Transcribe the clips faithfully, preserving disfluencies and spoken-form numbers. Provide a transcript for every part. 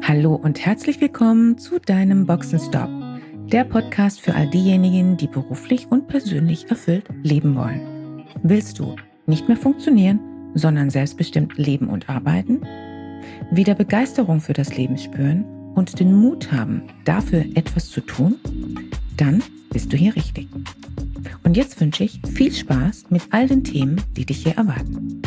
Hallo und herzlich willkommen zu deinem Boxenstopp, der Podcast für all diejenigen, die beruflich und persönlich erfüllt leben wollen. Willst du nicht mehr funktionieren, sondern selbstbestimmt leben und arbeiten? Wieder Begeisterung für das Leben spüren und den Mut haben, dafür etwas zu tun? Dann bist du hier richtig. Und jetzt wünsche ich viel Spaß mit all den Themen, die dich hier erwarten.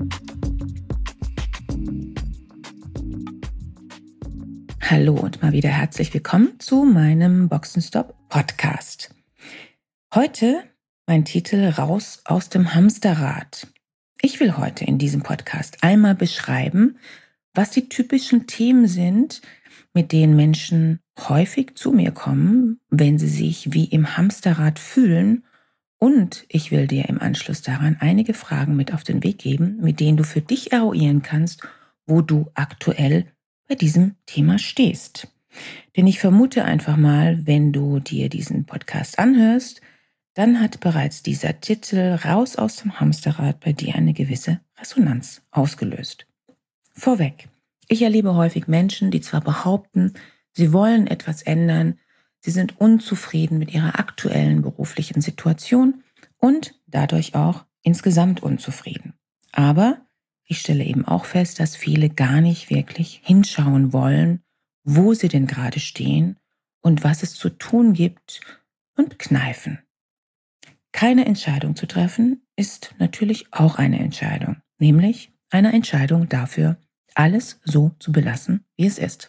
Hallo und mal wieder herzlich willkommen zu meinem Boxenstopp Podcast. Heute mein Titel Raus aus dem Hamsterrad. Ich will heute in diesem Podcast einmal beschreiben, was die typischen Themen sind, mit denen Menschen häufig zu mir kommen, wenn sie sich wie im Hamsterrad fühlen. Und ich will dir im Anschluss daran einige Fragen mit auf den Weg geben, mit denen du für dich eruieren kannst, wo du aktuell bei diesem Thema stehst. Denn ich vermute einfach mal, wenn du dir diesen Podcast anhörst, dann hat bereits dieser Titel Raus aus dem Hamsterrad bei dir eine gewisse Resonanz ausgelöst. Vorweg, ich erlebe häufig Menschen, die zwar behaupten, sie wollen etwas ändern, sie sind unzufrieden mit ihrer aktuellen beruflichen Situation und dadurch auch insgesamt unzufrieden. Aber ich stelle eben auch fest, dass viele gar nicht wirklich hinschauen wollen, wo sie denn gerade stehen und was es zu tun gibt und kneifen. Keine Entscheidung zu treffen ist natürlich auch eine Entscheidung, nämlich eine Entscheidung dafür, alles so zu belassen, wie es ist.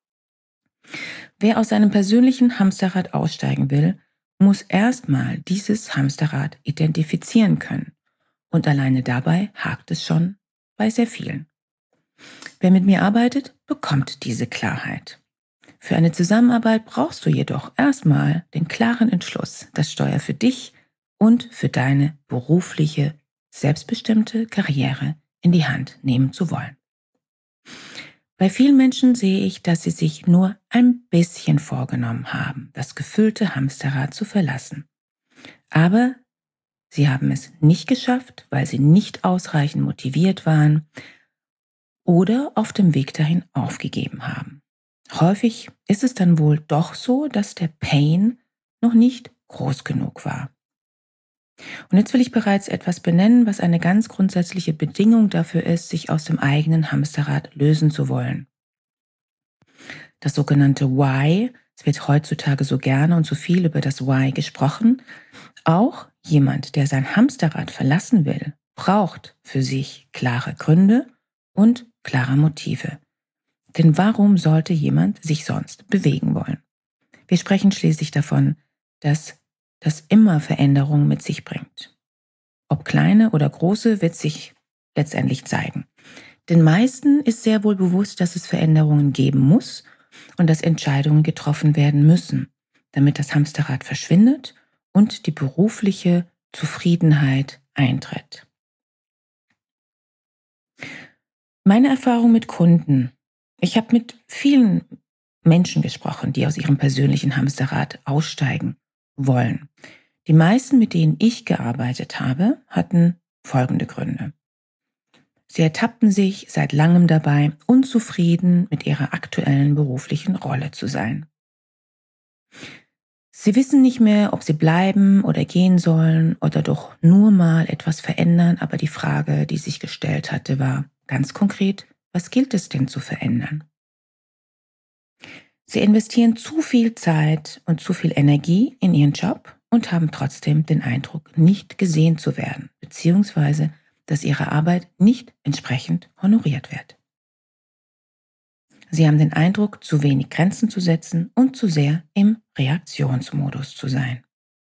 Wer aus seinem persönlichen Hamsterrad aussteigen will, muss erstmal dieses Hamsterrad identifizieren können. Und alleine dabei hakt es schon bei sehr vielen. Wer mit mir arbeitet, bekommt diese Klarheit. Für eine Zusammenarbeit brauchst du jedoch erstmal den klaren Entschluss, das Steuer für dich und für deine berufliche, selbstbestimmte Karriere in die Hand nehmen zu wollen. Bei vielen Menschen sehe ich, dass sie sich nur ein bisschen vorgenommen haben, das gefüllte Hamsterrad zu verlassen. Aber sie haben es nicht geschafft, weil sie nicht ausreichend motiviert waren oder auf dem Weg dahin aufgegeben haben. Häufig ist es dann wohl doch so, dass der Pain noch nicht groß genug war. Und jetzt will ich bereits etwas benennen, was eine ganz grundsätzliche Bedingung dafür ist, sich aus dem eigenen Hamsterrad lösen zu wollen. Das sogenannte Why, es wird heutzutage so gerne und so viel über das Why gesprochen. Auch jemand, der sein Hamsterrad verlassen will, braucht für sich klare Gründe und klare Motive. Denn warum sollte jemand sich sonst bewegen wollen? Wir sprechen schließlich davon, dass das immer Veränderungen mit sich bringt. Ob kleine oder große, wird sich letztendlich zeigen. Den meisten ist sehr wohl bewusst, dass es Veränderungen geben muss und dass Entscheidungen getroffen werden müssen, damit das Hamsterrad verschwindet und die berufliche Zufriedenheit eintritt. Meine Erfahrung mit Kunden. Ich habe mit vielen Menschen gesprochen, die aus ihrem persönlichen Hamsterrad aussteigen wollen. Die meisten, mit denen ich gearbeitet habe, hatten folgende Gründe. Sie ertappten sich seit langem dabei, unzufrieden mit ihrer aktuellen beruflichen Rolle zu sein. Sie wissen nicht mehr, ob sie bleiben oder gehen sollen oder doch nur mal etwas verändern, aber die Frage, die sich gestellt hatte, war ganz konkret: Was gilt es denn zu verändern? Sie investieren zu viel Zeit und zu viel Energie in ihren Job und haben trotzdem den Eindruck, nicht gesehen zu werden, beziehungsweise dass ihre Arbeit nicht entsprechend honoriert wird. Sie haben den Eindruck, zu wenig Grenzen zu setzen und zu sehr im Reaktionsmodus zu sein.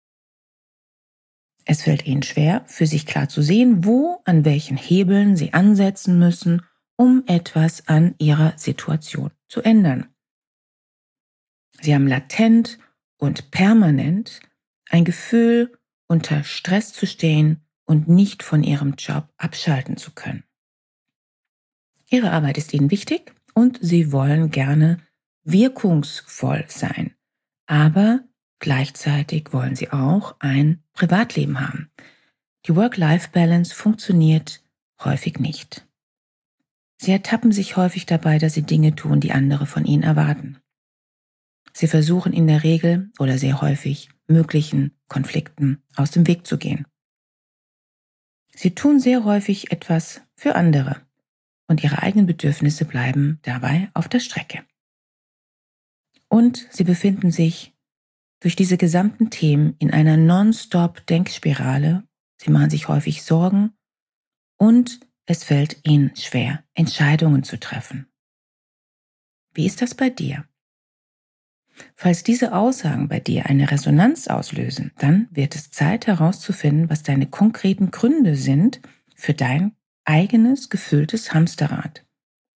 Es fällt ihnen schwer, für sich klar zu sehen, wo, an welchen Hebeln sie ansetzen müssen, um etwas an ihrer Situation zu ändern. Sie haben latent und permanent ein Gefühl, unter Stress zu stehen und nicht von ihrem Job abschalten zu können. Ihre Arbeit ist ihnen wichtig und sie wollen gerne wirkungsvoll sein, aber gleichzeitig wollen sie auch ein Privatleben haben. Die Work-Life-Balance funktioniert häufig nicht. Sie ertappen sich häufig dabei, dass sie Dinge tun, die andere von ihnen erwarten. Sie versuchen in der Regel oder sehr häufig möglichen Konflikten aus dem Weg zu gehen. Sie tun sehr häufig etwas für andere und ihre eigenen Bedürfnisse bleiben dabei auf der Strecke. Und sie befinden sich durch diese gesamten Themen in einer Non-Stop-Denkspirale. Sie machen sich häufig Sorgen und es fällt ihnen schwer, Entscheidungen zu treffen. Wie ist das bei dir? Falls diese Aussagen bei dir eine Resonanz auslösen, dann wird es Zeit herauszufinden, was deine konkreten Gründe sind für dein eigenes gefülltes Hamsterrad.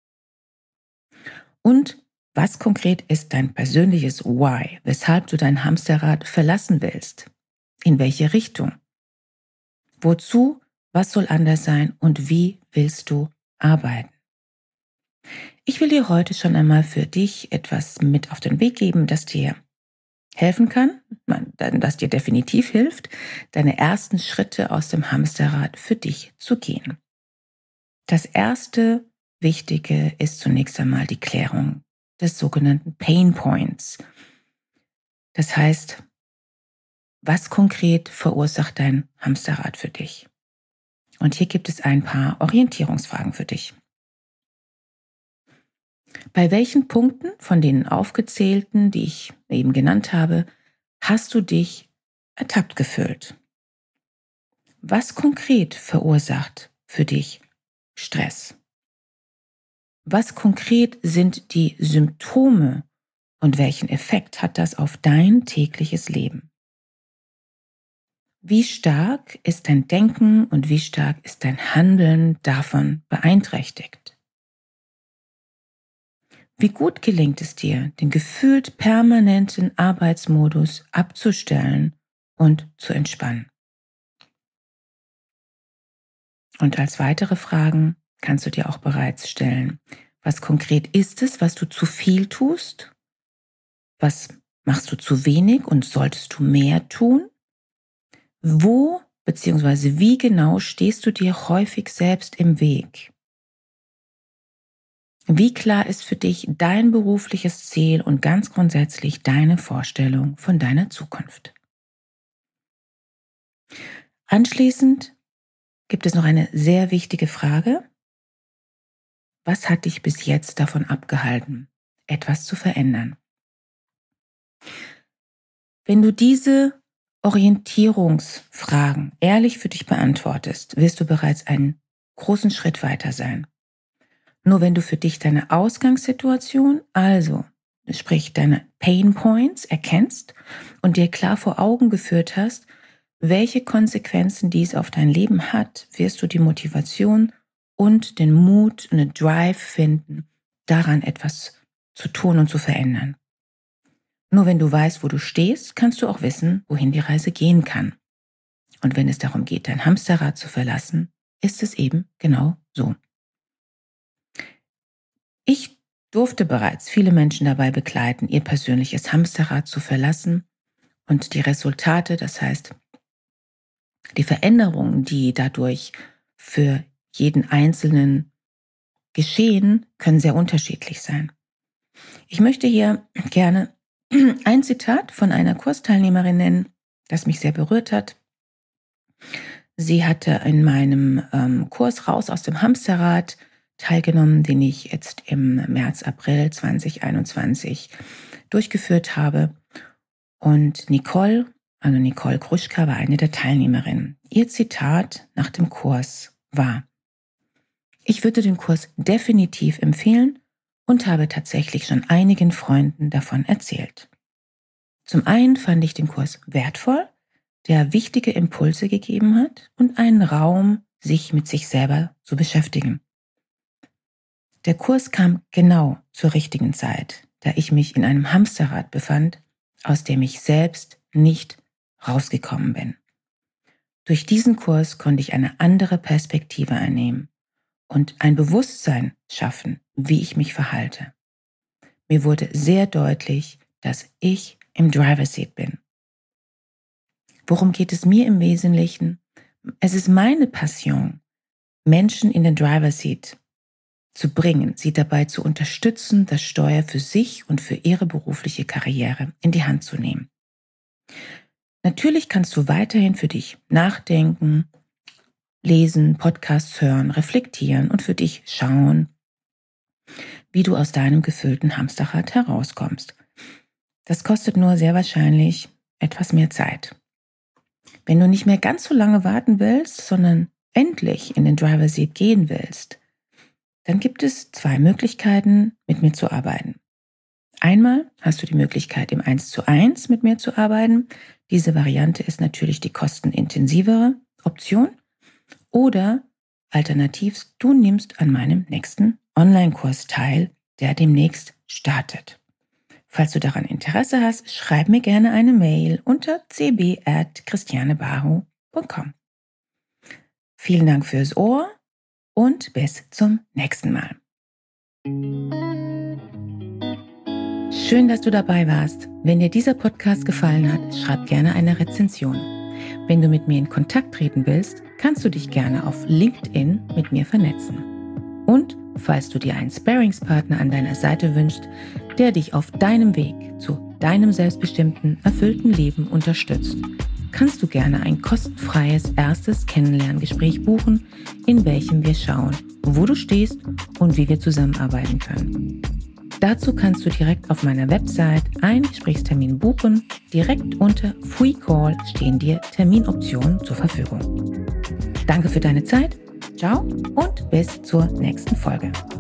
Und was konkret ist dein persönliches Why, weshalb du dein Hamsterrad verlassen willst? In welche Richtung? Wozu? Was soll anders sein? Und wie willst du arbeiten? Ich will dir heute schon einmal für dich etwas mit auf den Weg geben, das dir helfen kann, das dir definitiv hilft, deine ersten Schritte aus dem Hamsterrad für dich zu gehen. Das erste Wichtige ist zunächst einmal die Klärung des sogenannten Pain Points. Das heißt, was konkret verursacht dein Hamsterrad für dich? Und hier gibt es ein paar Orientierungsfragen für dich. Bei welchen Punkten von den aufgezählten, die ich eben genannt habe, hast du dich ertappt gefühlt? Was konkret verursacht für dich Stress? Was konkret sind die Symptome und welchen Effekt hat das auf dein tägliches Leben? Wie stark ist dein Denken und wie stark ist dein Handeln davon beeinträchtigt? Wie gut gelingt es dir, den gefühlt permanenten Arbeitsmodus abzustellen und zu entspannen? Und als weitere Fragen kannst du dir auch bereits stellen, was konkret ist es, was du zu viel tust? Was machst du zu wenig und solltest du mehr tun? Wo bzw. wie genau stehst du dir häufig selbst im Weg? Wie klar ist für dich dein berufliches Ziel und ganz grundsätzlich deine Vorstellung von deiner Zukunft? Anschließend gibt es noch eine sehr wichtige Frage. Was hat dich bis jetzt davon abgehalten, etwas zu verändern? Wenn du diese Orientierungsfragen ehrlich für dich beantwortest, wirst du bereits einen großen Schritt weiter sein. Nur wenn du für dich deine Ausgangssituation, also sprich deine Pain Points, erkennst und dir klar vor Augen geführt hast, welche Konsequenzen dies auf dein Leben hat, wirst du die Motivation und den Mut und den Drive finden, daran etwas zu tun und zu verändern. Nur wenn du weißt, wo du stehst, kannst du auch wissen, wohin die Reise gehen kann. Und wenn es darum geht, dein Hamsterrad zu verlassen, ist es eben genau so. Ich durfte bereits viele Menschen dabei begleiten, ihr persönliches Hamsterrad zu verlassen und die Resultate, das heißt die Veränderungen, die dadurch für jeden Einzelnen geschehen, können sehr unterschiedlich sein. Ich möchte hier gerne ein Zitat von einer Kursteilnehmerin nennen, das mich sehr berührt hat. Sie hatte in meinem ähm, Kurs Raus aus dem Hamsterrad teilgenommen, den ich jetzt im März, April zwanzig einundzwanzig durchgeführt habe. Und Nicole, also Nicole Kruschka, war eine der Teilnehmerinnen. Ihr Zitat nach dem Kurs war: Ich würde den Kurs definitiv empfehlen und habe tatsächlich schon einigen Freunden davon erzählt. Zum einen fand ich den Kurs wertvoll, der wichtige Impulse gegeben hat und einen Raum, sich mit sich selber zu beschäftigen. Der Kurs kam genau zur richtigen Zeit, da ich mich in einem Hamsterrad befand, aus dem ich selbst nicht rausgekommen bin. Durch diesen Kurs konnte ich eine andere Perspektive einnehmen und ein Bewusstsein schaffen, wie ich mich verhalte. Mir wurde sehr deutlich, dass ich im Driver's Seat bin. Worum geht es mir im Wesentlichen? Es ist meine Passion, Menschen in den Driver's Seat zu bringen, sie dabei zu unterstützen, das Steuer für sich und für ihre berufliche Karriere in die Hand zu nehmen. Natürlich kannst du weiterhin für dich nachdenken, lesen, Podcasts hören, reflektieren und für dich schauen, wie du aus deinem gefüllten Hamsterrad herauskommst. Das kostet nur sehr wahrscheinlich etwas mehr Zeit. Wenn du nicht mehr ganz so lange warten willst, sondern endlich in den Driver's Seat gehen willst, dann gibt es zwei Möglichkeiten, mit mir zu arbeiten. Einmal hast du die Möglichkeit, im eins zu eins mit mir zu arbeiten. Diese Variante ist natürlich die kostenintensivere Option. Oder alternativ, du nimmst an meinem nächsten Online-Kurs teil, der demnächst startet. Falls du daran Interesse hast, schreib mir gerne eine Mail unter c b at christiane baho punkt com. Vielen Dank fürs Ohr und bis zum nächsten Mal. Schön, dass du dabei warst. Wenn dir dieser Podcast gefallen hat, schreib gerne eine Rezension. Wenn du mit mir in Kontakt treten willst, kannst du dich gerne auf LinkedIn mit mir vernetzen. Und falls du dir einen Sparringspartner an deiner Seite wünschst, der dich auf deinem Weg zu deinem selbstbestimmten, erfüllten Leben unterstützt, kannst du gerne ein kostenfreies erstes Kennenlerngespräch buchen, in welchem wir schauen, wo du stehst und wie wir zusammenarbeiten können. Dazu kannst du direkt auf meiner Website einen Gesprächstermin buchen. Direkt unter Free Call stehen dir Terminoptionen zur Verfügung. Danke für deine Zeit. Ciao und bis zur nächsten Folge.